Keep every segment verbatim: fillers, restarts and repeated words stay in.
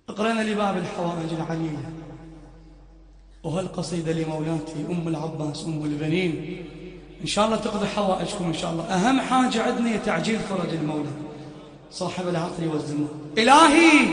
اقرأنا لباب الحوائج العليلة، وهالقصيدة لمولاتي أم العباس أم البنين. إن شاء الله تقضي حوائجكم إن شاء الله. أهم حاجة عندنا تعجيل فرج المولى صاحب العقل والزمان. إلهي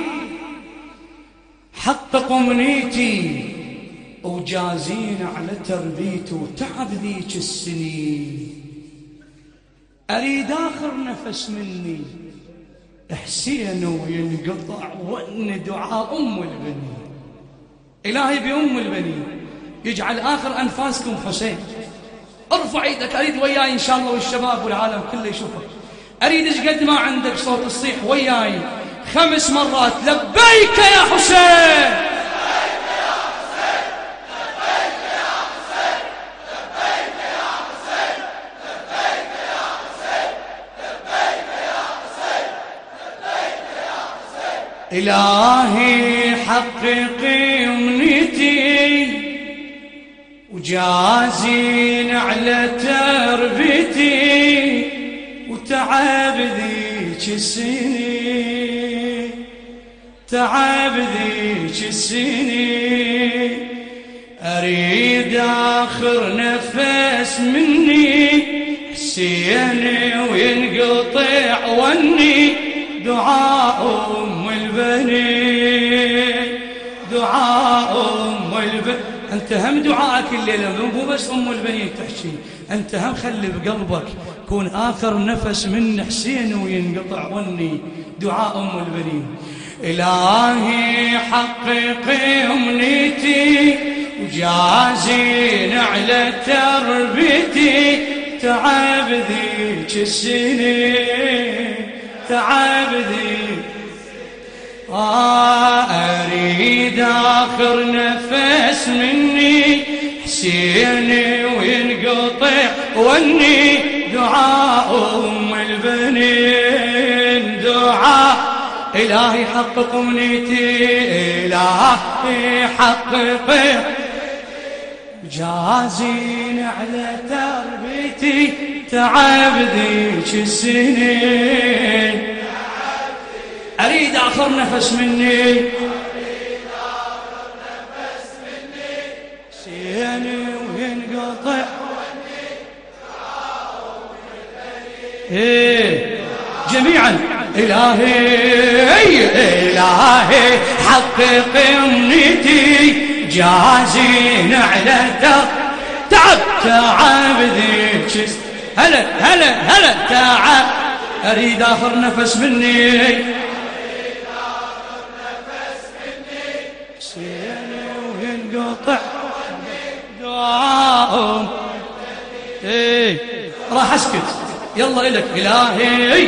حقق أمنيتي وجازينا على تربيتي وتعب ذيك السنين. أريد آخر نفس مني حسين وينقطع وأن دعاء أم البنين. إلهي بأم البنين يجعل آخر أنفاسكم حسين. ارفع ايدك، أريد وياي إن شاء الله والشباب والعالم كله يشوفك. أريد إيش قد ما عندك صوت الصيح وياي خمس مرات لبيك يا حسين. إلهي حققي أمنيتي وجازين على تربيتي وتعب ذيك السنين، تعب ذيك السنين. أريد آخر نفس مني حسين وينقطع وني دعاء أم البنين، دعاء أم البنين. أنت هم دعاءك الليلة مو بس أم البنين تحكي، أنت هم خلي بقلبك كون آخر نفس من حسين وينقطع وني دعاء أم البنين. إلهي حققي أمنيتي وجازين على تربيتي تعب ذيك السنين، تعب ذيك. آه أريد آخر نفس مني حسين وينقطع وني دعاء أم البنين، دعاء. إلهي حقق أمنيتي، إلهي حقق جازين على تربيتي تعب ذيك السنين. أريد آخر نفس مني، أريد آخر نفس مني حسين وينقطع إيه جميعا. إلهي إلهي حقق أمنيتي جازين على تر تعب تعب ذيك. هلا هلا هلا تعب. أريد آخر نفس مني، أريد آخر نفس مني حسين وينقطع دعاء. إيه راح أسكت يلا إلك. إلهي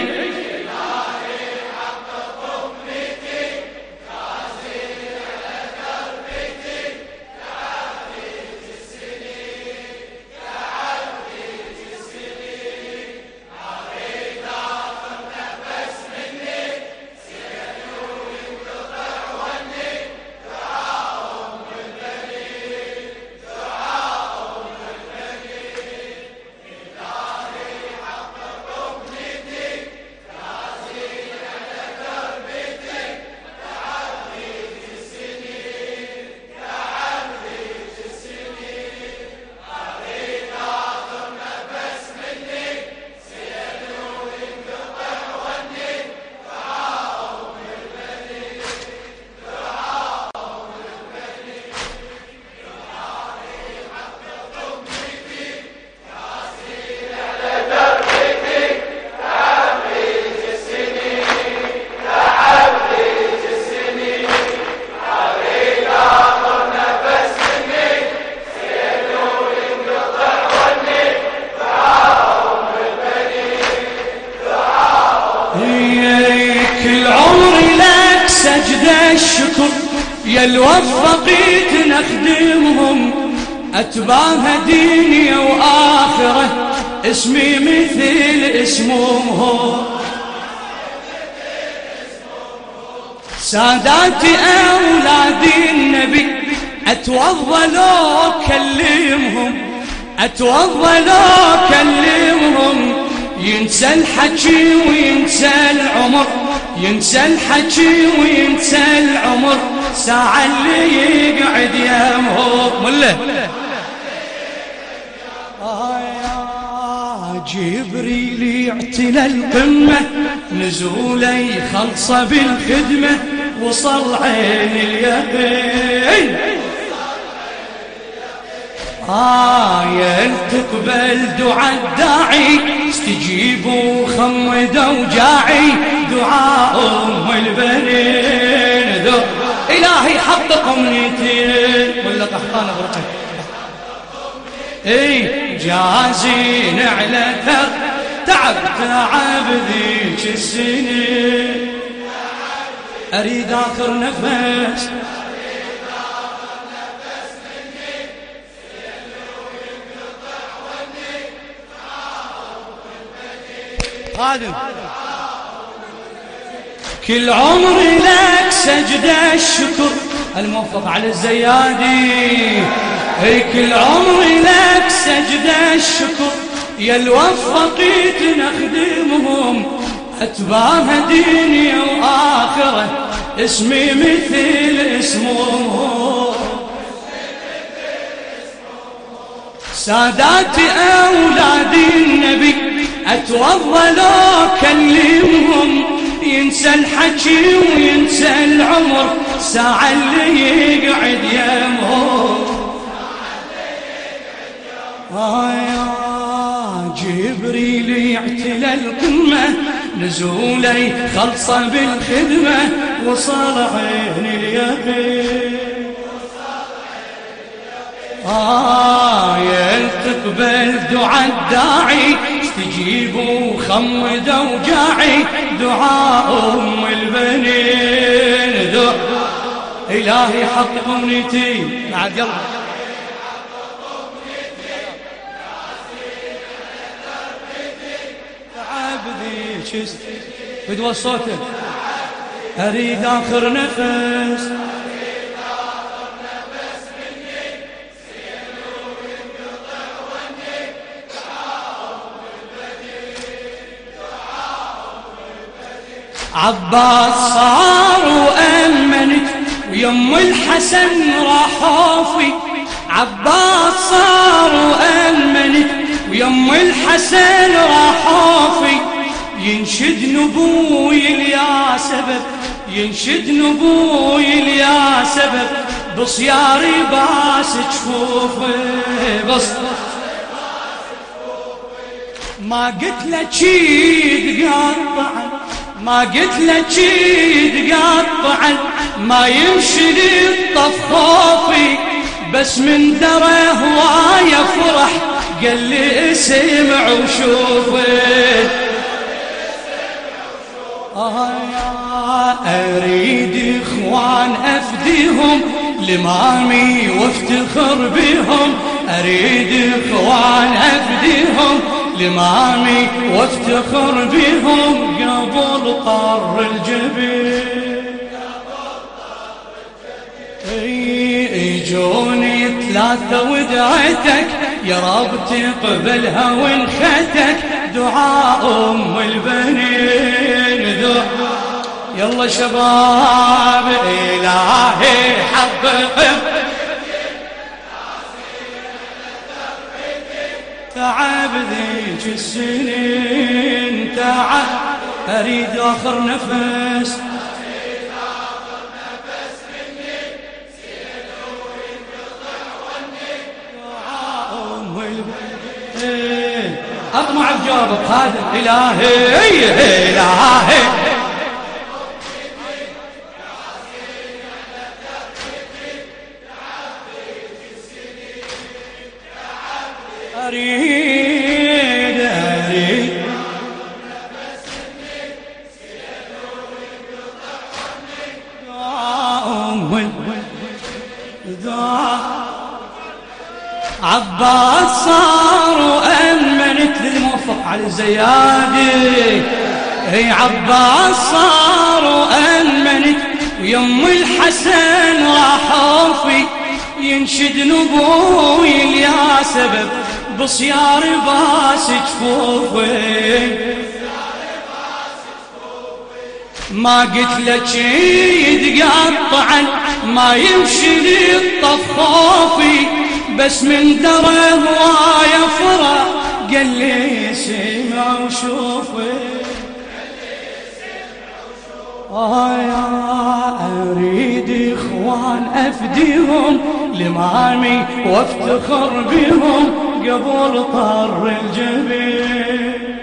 الشكر يا الوفقيت نخدمهم أتباها ديني وآخرة اسمي مثل اسمهم. ساداتي أولادي النبي أتوضى لو كلمهم، أتوضى لو كلمهم. ينسى الحكي وينسى العمر ينسى الحكي وينسى العمر ساعة اللي يقعد يمهم مله جبريل يعتلى القمة نزولي خلصة بالخدمة وصل عين اليقين آية تقبل دعاء الداعي استجيبوا خمد وجاعي دعاء أم البنين ذو إلهي حقق أمنيتين ولا قحطان أغرقك اي جازين على ثغ تعب تعب ذيك السنين اريد اخر نفس خادم كل عمري لك سجدة الشكر الموفق على الزيادي اي كل عمري لك سجدة الشكر يا الوفقيت نخدمهم اتباها ديني واخره اسمي مثل اسمهم ساداتي اولادي النبي اتوضى لو كلمهم ينسى الحكي وينسى العمر ساعة اللي يقعد يمهم آه جبريل يعتلى القمة نزولي خلصة بالخدمة وصل عين اليقين آه تقبل دعاء الداعي استجيبوا خمد وجاعي دعاء أم البنين ذو إلهي حقق أمنيتي بعد يلا تعبدي شست بدو صوتك أريد آخر نفس عباس صار وأمنت ويم الحسن راحوا في عباس صار وأمنت ويم الحسن راحوا في ينشد نبوي يا سبب ينشد نبوي يا سبب بصياري باس جفوفي بص ما قلت لك شي تقطع ما قلت لك شي تقطع ما يمشي للطف خوفي بس من درى هواية فرح قال لي اسمع وشوفي آه أريد إخوان أفديهم لمامي وافتخر بهم أريد إخوان أفديهم لمامي وافتخر بهم قبل طر الجبين يجوني ثلاثة ودعتك يا رب تقبلها ونختك دعاء أم البنين ذو يلا شباب إلهي حقق تعب ذيك السنين تعب أريد آخر نفس أطمع بجوابك هذا إلهي إلهي أريد أريد عباس صار وأمنت للموفق على الزيادي هي عباس صار وأمنت ويم الحسن راحوا في ينشد نبوي يا سبب بصيار باس جفوفي ما قلت لك يتقطعا ما يمشي لي الطفافي بس من درى هوايا فرح قال لي سمع وشوفي آه يا أريد إخوان أفديهم لمامي وافتخر بهم قبل طر الجبين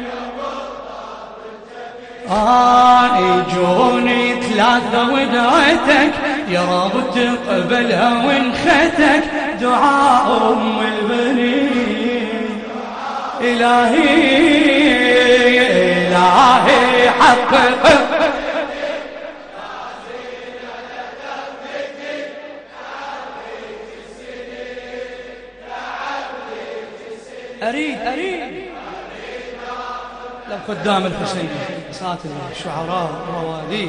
آه يجوني ثلاثة ودعيتك يا رب تقبلها وانختك دعاء أم البنين إلهي إلهي حقق أريد أريد لو قدام الحسين صلاة الشعراء روادي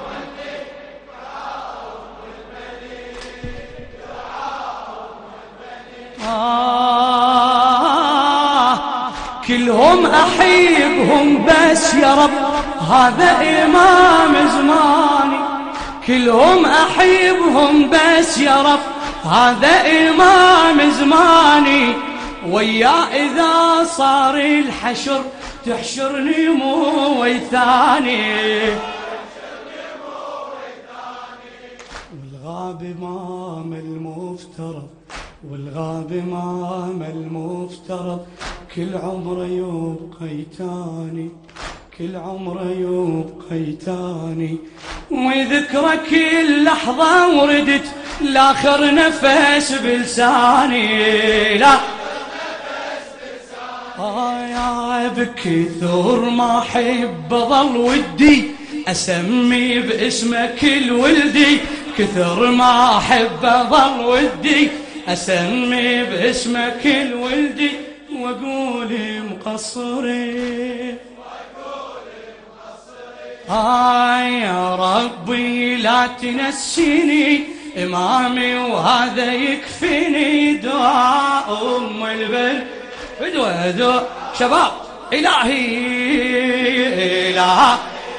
آه كلهم أحبهم بس يا رب هذا إمام زماني كلهم أحبهم بس يا رب هذا إمام زماني ويا إذا صار الحشر تحشرني مو ويثاني والغاب إمام المفترض والغاب إمام المفترض كل عمره يبقى يتاني كل عمره يبقى يتاني ويذكره كل لحظة وردت لاخر نفس بلساني لا آه يا بكثر ما أحب ظل ودي أسمي باسمك الولدي كثر ما أحب ظل ودي أسمي باسمك الولدي وأقول مقصري آه يا ربي لا تنسيني إمامي وهذا يكفيني دعاء أم البر ادعوا ادعوا شباب إلهي إله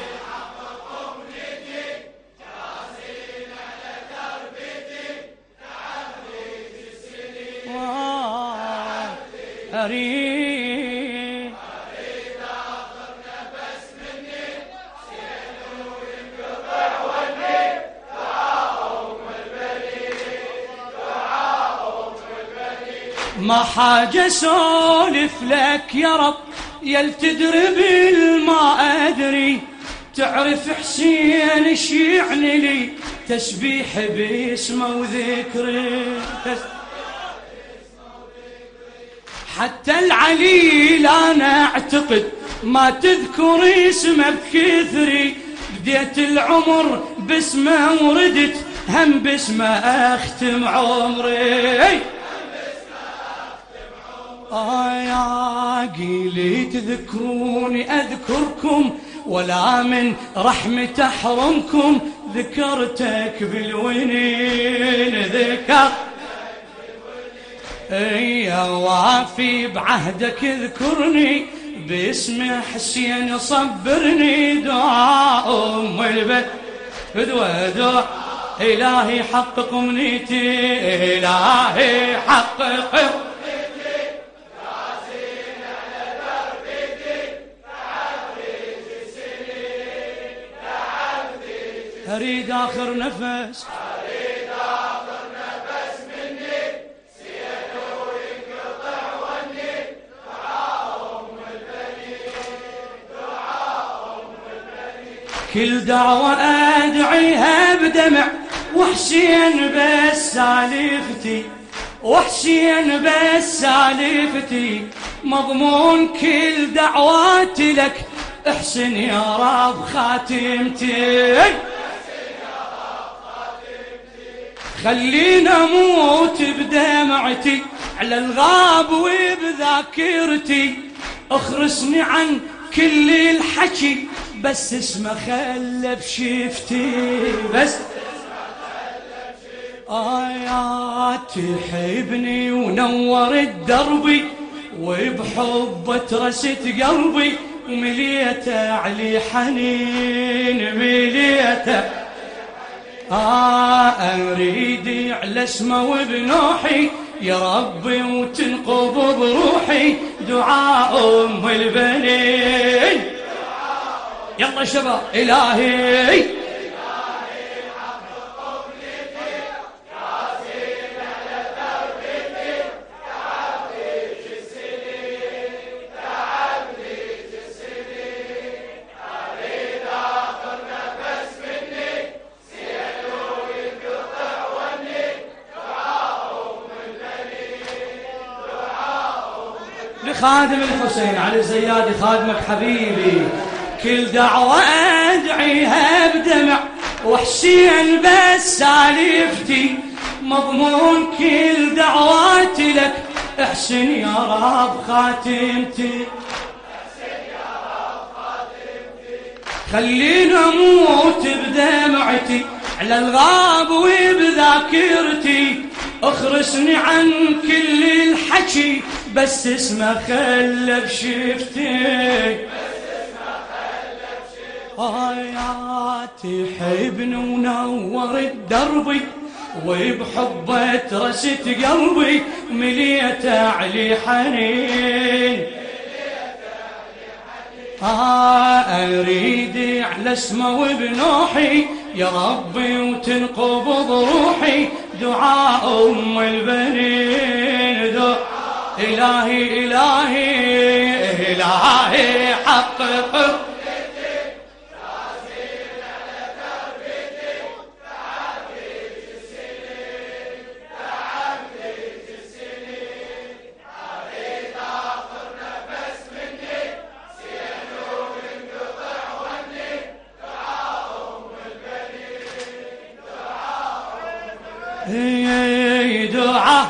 أريد أريد آخر نفس مني سينو ينقطع وني دعاء أم البنين دعاء أم البنين ما حاجة سولف لك يا رب يل تدري بالما أدري تعرف حسين ايش يعني لي تسبيح باسمه وذكري حتى العليل أنا أعتقد ما تذكر اسمه بكثري بديت العمر باسمه وردت هم باسمه أختم عمري آه يا قيلي تذكروني أذكركم ولا من رحمة أحرمكم ذكرتك بالونين ذكر يا وافي بعهدك اذكرني باسم حسين صبرني دعاء أم البيت ودعاء إلهي حقق أمنيتي إلهي حقق أريد آخر نفس أريد آخر نفس مني سينو ينقطع وني دعاء أم البنين دعاء أم البنين كل دعوة أدعيها بدمع وحسين بس سالفتي وحسين بس سالفتي مضمون كل دعواتي لك احسن يا رب خاتمتي خلينا اموت بدمعتي على الغاب وبذاكرتي اخرسني عن كل الحكي بس اسمه خلف شفتي بس آيات تحبني ونور الدربي وبحب ترست قلبي ومليته علي حنين مليته آه أريد على اسمه وبنوحي يا ربي وتنقض بروحي دعاء أم البنين. يلا شباب إلهي لخادم الحسين علي الزيادي خادمك حبيبي كل دعوة أدعيها بدمع وحسين بس سالفتي مضمون كل دعواتي لك احسن يا رب خاتمتي خليني اموت بدمعتي على الغاب وبذاكرتي اخرسني عن كل الحكي بس اسمه خلى بشفتي آياتي حبني ونور الدربي وبحبه ترست قلبي مليته علي حنين آه أريد على اسمه وبنوحي يا ربي وتنقبض روحي دعاء أم البنين دعاء إلهي إلهي إلهي حقق هي دعاء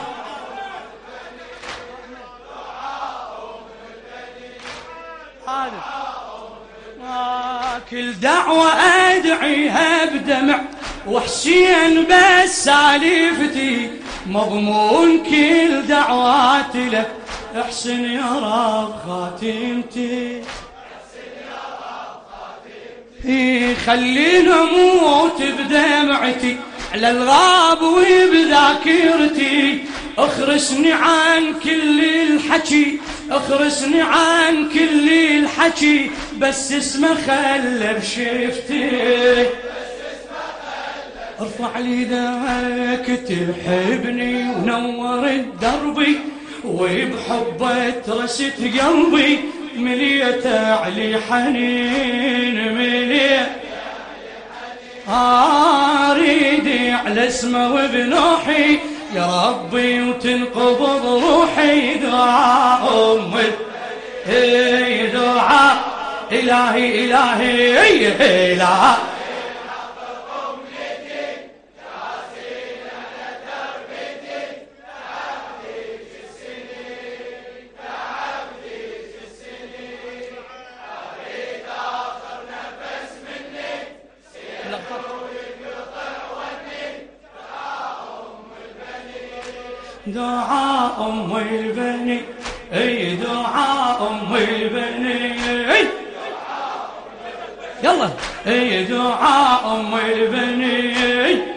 كل دعوة أدعيها بدمع وحسين بس سالفتي مضمون كل دعواتي لك احسن يا رب خاتمتي خليني اموت بدمعتي على الغاب وبذاكرتي اخرسني عن كل الحكي اخرسني عن كل الحكي بس اسمه خلى بشفتي ارفع لي ذاك تحبني ونور الدربي وبحبه ترست قلبي مليته علي حنين مليته أريد على اسمه وبنوحي يا ربي وتنقبض روحي دعاء أم هي دعاء إلهي إلهي إلهي دعاء أم البني اي دعاء أم البني يلا اي دعاء أم البني